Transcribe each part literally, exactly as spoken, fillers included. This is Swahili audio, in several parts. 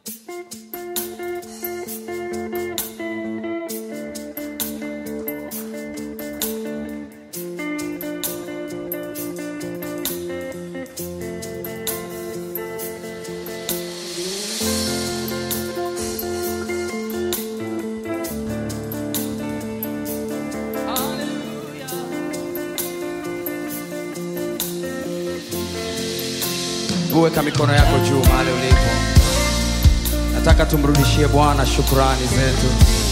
Weka mikono yako juu mahali ulipo. Nataka tumrudishie Bwana shukrani zetu.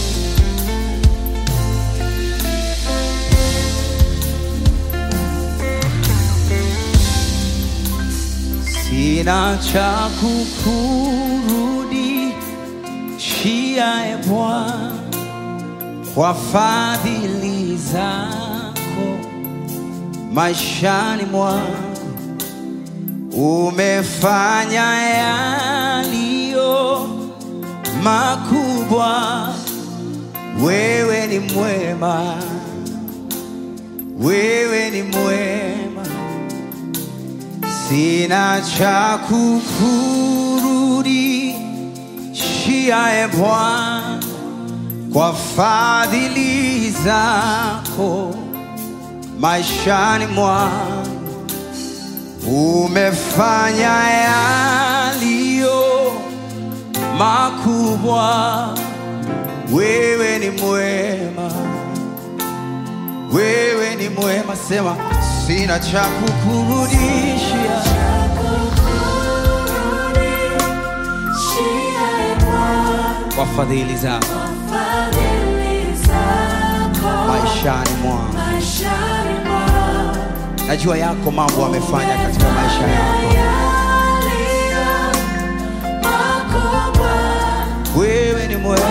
Sina cha kukurudishia e Bwana kwa fadhili zako maishani mwangu. Umefanya yaliyo makubwa, wewe ni mwema, wewe ni mwema. Sina cha kukurudishia e Bwana kwa fadhili zako maishani mwangu. Umefanya yaliyo makubwa, wewe ni mwema, wewe ni mwema. Sema sina cha kukurudishia kwa fadhili zako maishani mwangu. Najua yako mambo amefanya katika maisha yako. Wewe ni mwema,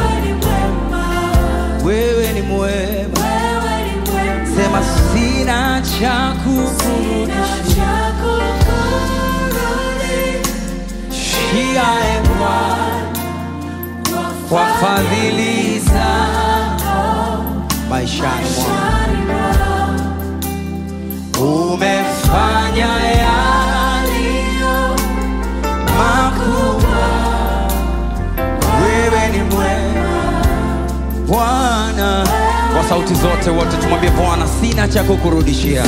wewe ni mwema. Sema sina cha kukurudishia e Bwana kwa fadhili zako maishani mwangu. Umefanya yaliyo makubwa, wewe ni mwema Bwana. Kwa sauti zote wote tumwambie Bwana, sina cha kukurudishia.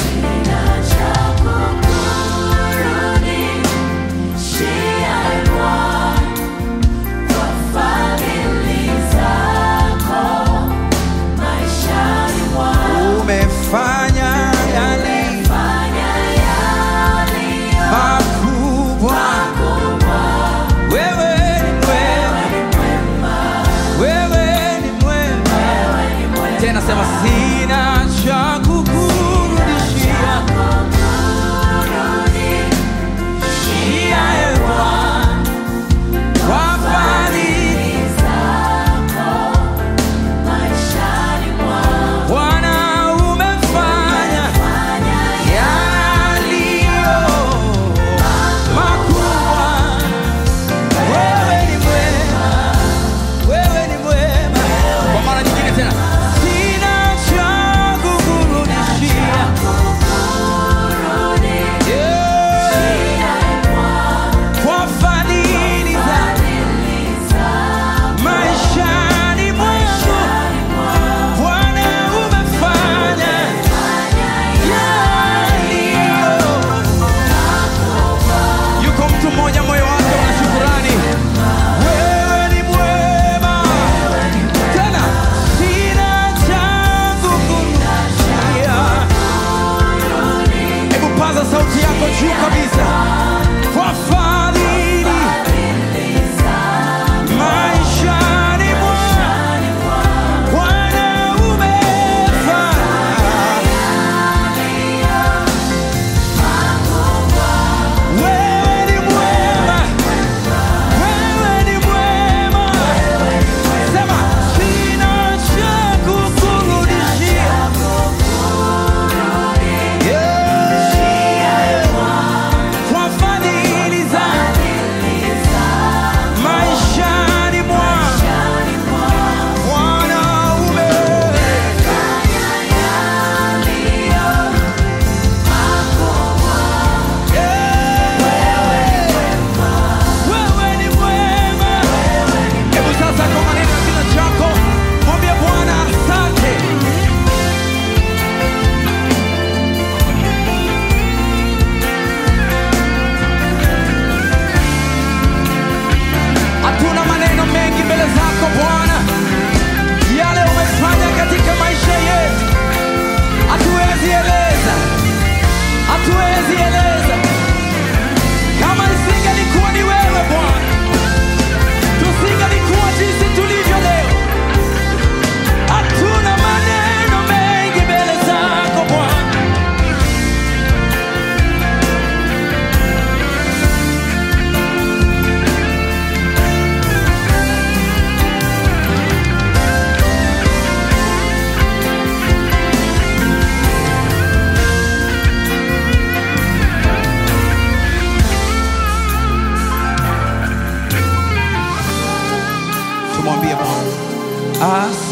Umefanya sema sina cha kukurudishia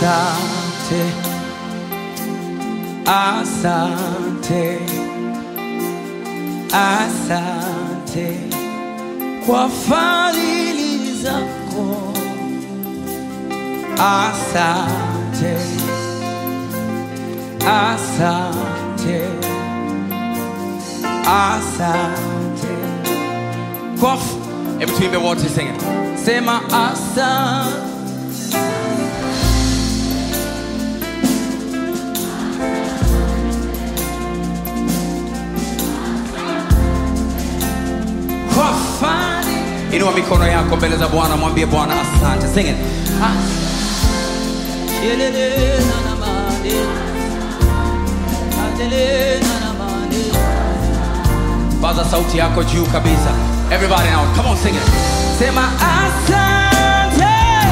asante, asante, asante kwa fadhili zako. Asante, asante, asante kwa f... Hebu tuimbe wote, sing it. Sema asante. Inua mikono yako mbele za Bwana, mwambie Bwana asante. Sing it. Baza sauti yako juu kabisa. Everybody now, come on, sing it. Sema asante,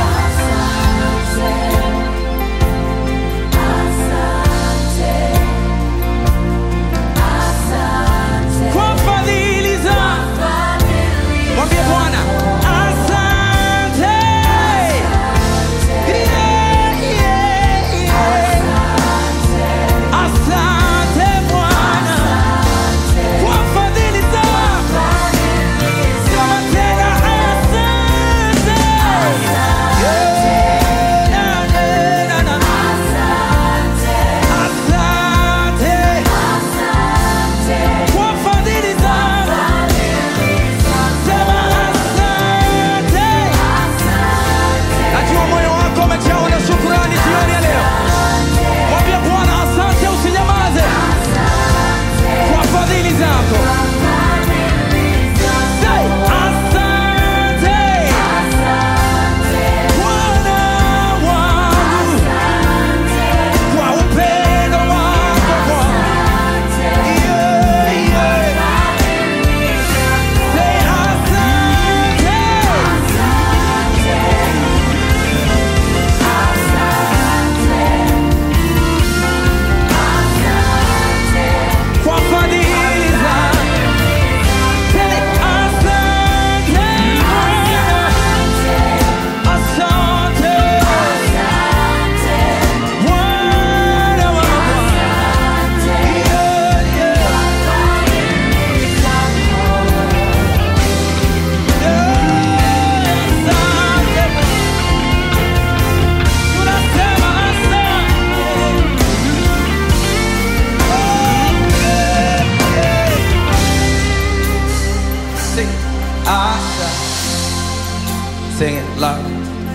asante kwa fadhili zako. Mwambie Bwana asante. Yeah, yeah, yeah. Asante Bwana kwa fadhili zako. Sema tena asante. Yeah, na, na, na, na. Asante kwa fadhili zako. Najua moyo wako umejawa na shukrani jioni ya leo. Mwambie Bwana asante, usinyamaze kwa fadhili zako. Say asante Bwana wangu kwa upendo wako Bwana. Yeah, yeah. Say asante kwa fadhili zako. Say asante Bwana. Asante Bwana wa Bwana. Yeah, yeah. Sing it, Asha. Sing it loud.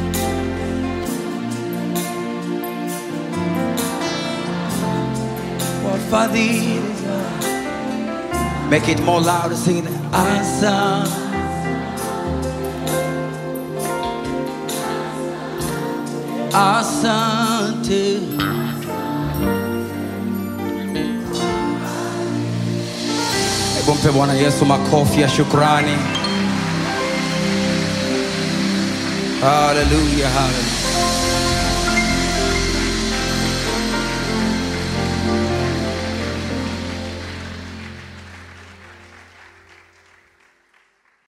What fadhili zako. Make it more louder. Sing it. Asha. Asante. Hebu mpe Bwana Yesu makofi ya shukrani. Hallelujah, hallelujah.